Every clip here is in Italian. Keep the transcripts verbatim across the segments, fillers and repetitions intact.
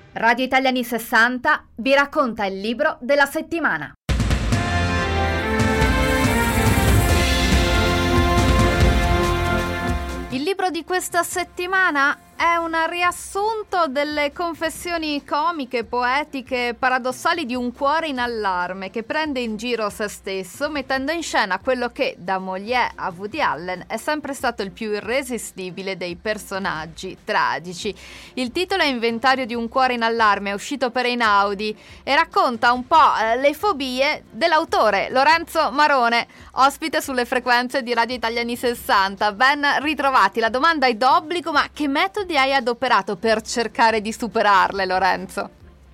Radio Italia anni sessanta vi racconta il libro della settimana. Il libro di questa settimana è un riassunto delle confessioni comiche, poetiche, paradossali di un cuore in allarme che prende in giro se stesso, mettendo in scena quello che, da Molière a Woody Allen, è sempre stato il più irresistibile dei personaggi tragici. Il titolo è Inventario di un cuore in allarme, è uscito per Einaudi e racconta un po' le fobie dell'autore Lorenzo Marone, ospite sulle frequenze di Radio Italia anni sessanta. Ben ritrovati. La domanda è d'obbligo, ma che metodi hai adoperato per cercare di superarle, Lorenzo?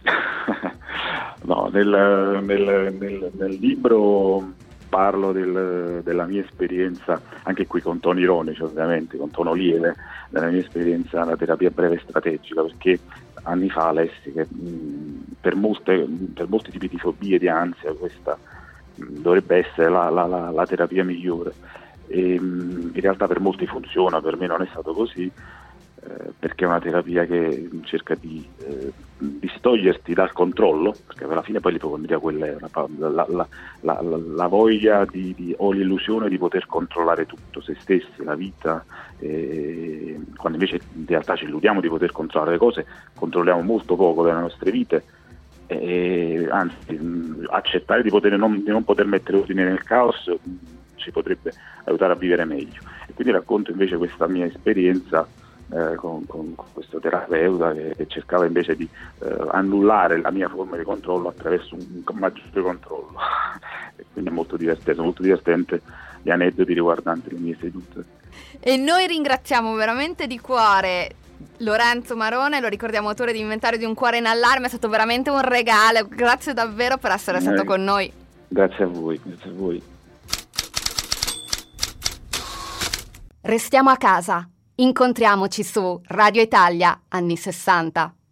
No, nel, nel, nel, nel libro parlo del, della mia esperienza, anche qui con tono ironico ovviamente, con tono lieve, della mia esperienza alla terapia breve strategica, perché anni fa lessi che mh, per, molte, per molti tipi di fobie, di ansia, questa mh, dovrebbe essere la, la, la, la terapia migliore. E, mh, in realtà per molti funziona, per me non è stato così, perché è una terapia che cerca di eh, distoglierti dal controllo, perché alla fine poi l'ipocondria quella è la, la, la, la, la voglia di, di, o l'illusione di poter controllare tutto, se stessi, la vita, eh, quando invece in realtà ci illudiamo di poter controllare le cose, controlliamo molto poco delle nostre vite, e anzi mh, accettare di, poter non, di non poter mettere ordine nel caos mh, ci potrebbe aiutare a vivere meglio. E quindi racconto invece questa mia esperienza Eh, con, con, con questo terapeuta che, che cercava invece di eh, annullare la mia forma di controllo attraverso un, un maggiore controllo. E quindi è molto divertente, molto divertente gli aneddoti riguardanti le mie sedute. E noi ringraziamo veramente di cuore Lorenzo Marone, lo ricordiamo autore di Inventario di un cuore in allarme, è stato veramente un regalo, grazie davvero per essere stato eh, con noi. Grazie a voi, grazie a voi. Restiamo a casa. Incontriamoci su Radio Italia anni sessanta.